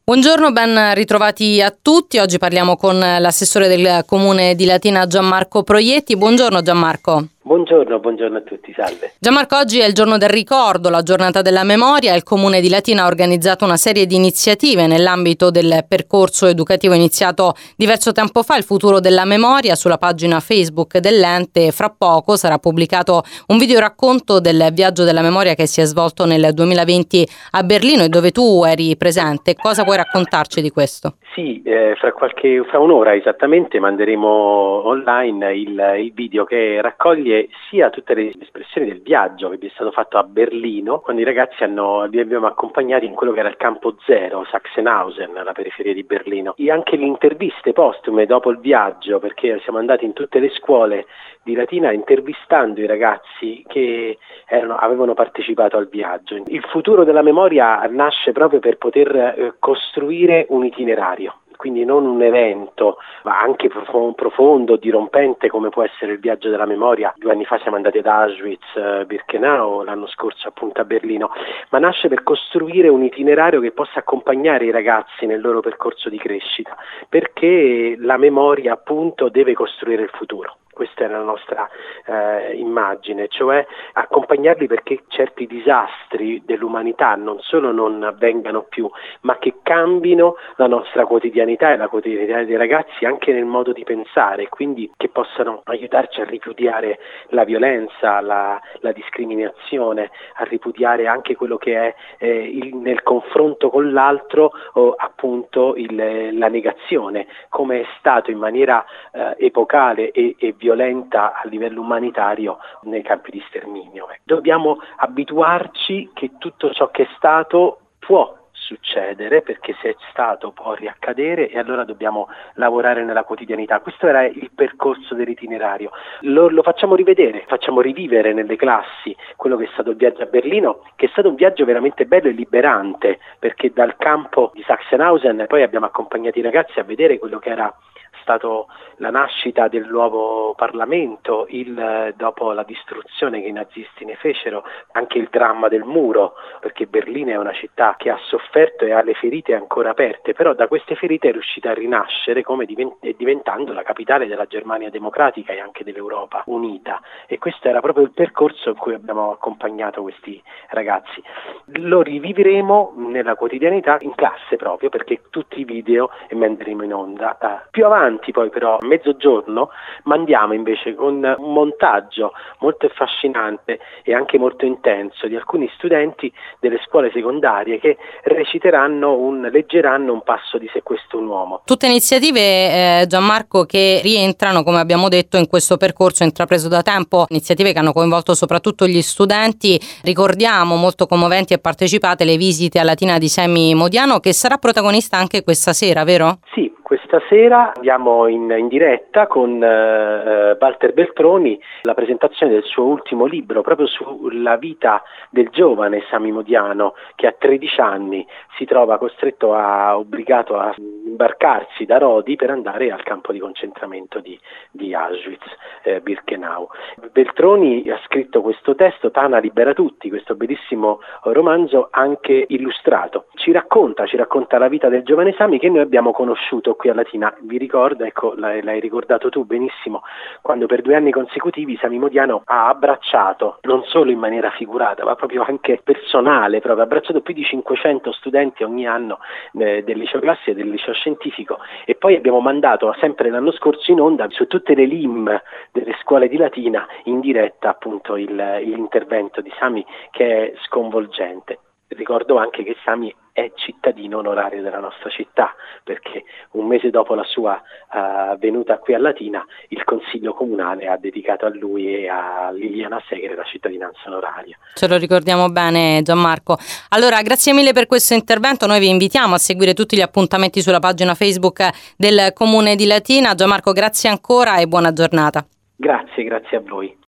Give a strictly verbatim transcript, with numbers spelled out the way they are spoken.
Buongiorno, ben ritrovati a tutti. Oggi parliamo con l'assessore del Comune di Latina Gianmarco Proietti. Buongiorno Gianmarco. Buongiorno, buongiorno a tutti, salve. Gianmarco, oggi è il giorno del ricordo, la giornata della memoria. Il Comune di Latina ha organizzato una serie di iniziative nell'ambito del percorso educativo iniziato diverso tempo fa, il futuro della memoria. Sulla pagina Facebook dell'ente fra poco sarà pubblicato un video racconto del viaggio della memoria che si è svolto nel duemilaventi a Berlino e dove tu eri presente. Cosa puoi raccontarci di questo? Sì, eh, fra qualche fra un'ora esattamente manderemo online il, il video che raccoglie sia tutte le espressioni del viaggio che è stato fatto a Berlino, quando i ragazzi hanno, li abbiamo accompagnati in quello che era il campo zero, Sachsenhausen, alla periferia di Berlino, e anche le interviste postume dopo il viaggio, perché siamo andati in tutte le scuole di Latina intervistando i ragazzi che erano, avevano partecipato al viaggio. Il futuro della memoria nasce proprio per poter eh, costruire un itinerario. Quindi non un evento, ma anche profondo, dirompente come può essere il viaggio della memoria. Due anni fa siamo andati ad Auschwitz, Birkenau, l'anno scorso appunto a Berlino, ma nasce per costruire un itinerario che possa accompagnare i ragazzi nel loro percorso di crescita, perché la memoria appunto deve costruire il futuro. Questa è la nostra eh, immagine, cioè accompagnarli perché certi disastri dell'umanità non solo non avvengano più, ma che cambino la nostra quotidianità e la quotidianità dei ragazzi anche nel modo di pensare, quindi che possano aiutarci a ripudiare la violenza, la, la discriminazione, a ripudiare anche quello che è eh, il, nel confronto con l'altro o appunto il, la negazione, come è stato in maniera eh, epocale e, e violenta a livello umanitario nei campi di sterminio. Dobbiamo abituarci che tutto ciò che è stato può succedere, perché se è stato può riaccadere, e allora dobbiamo lavorare nella quotidianità. Questo era il percorso dell'itinerario. Lo, lo facciamo rivedere, facciamo rivivere nelle classi quello che è stato il viaggio a Berlino, che è stato un viaggio veramente bello e liberante, perché dal campo di Sachsenhausen poi abbiamo accompagnato i ragazzi a vedere quello che era stato la nascita del nuovo Parlamento, il, dopo la distruzione che i nazisti ne fecero, anche il dramma del muro, perché Berlino è una città che ha sofferto e ha le ferite ancora aperte, però da queste ferite è riuscita a rinascere come divent- diventando la capitale della Germania democratica e anche dell'Europa unita, e questo era proprio il percorso in cui abbiamo accompagnato questi ragazzi. Lo rivivremo nella quotidianità in classe proprio, perché tutti i video e manderemo in onda. Uh, più avanti poi però a mezzogiorno mandiamo invece con un montaggio molto affascinante e anche molto intenso di alcuni studenti delle scuole secondarie che reciteranno un, leggeranno un passo di Se questo è un uomo. Tutte iniziative eh, Gianmarco che rientrano, come abbiamo detto, in questo percorso intrapreso da tempo, iniziative che hanno coinvolto soprattutto gli studenti. Ricordiamo molto commoventi e partecipate le visite a Latina di Semi Modiano, che sarà protagonista anche questa sera, vero? Sì. Questa sera andiamo in, in diretta con eh, Walter Beltroni, la presentazione del suo ultimo libro proprio sulla vita del giovane Sami Modiano, che a tredici anni si trova costretto a obbligato a imbarcarsi da Rodi per andare al campo di concentramento di, di Auschwitz, eh, Birkenau. Beltroni ha scritto questo testo, Tana libera tutti, questo bellissimo romanzo anche illustrato. Ci racconta, ci racconta la vita del giovane Sami, che noi abbiamo conosciuto qui a Latina. Vi ricordo, ecco, l'hai, l'hai ricordato tu benissimo, quando per due anni consecutivi Sami Modiano ha abbracciato, non solo in maniera figurata, ma proprio anche personale, proprio, ha abbracciato più di cinquecento studenti ogni anno eh, del liceo classico e del liceo scientifico, e poi abbiamo mandato sempre l'anno scorso in onda su tutte le L I M delle scuole di Latina in diretta appunto il, l'intervento di Sami, che è sconvolgente. Ricordo anche che Sami è cittadino onorario della nostra città, perché un mese dopo la sua uh, venuta qui a Latina il Consiglio Comunale ha dedicato a lui e a Liliana Segre la cittadinanza onoraria. Ce lo ricordiamo bene, Gianmarco. Allora, grazie mille per questo intervento. Noi vi invitiamo a seguire tutti gli appuntamenti sulla pagina Facebook del Comune di Latina. Gianmarco, grazie ancora e buona giornata. Grazie, grazie a voi.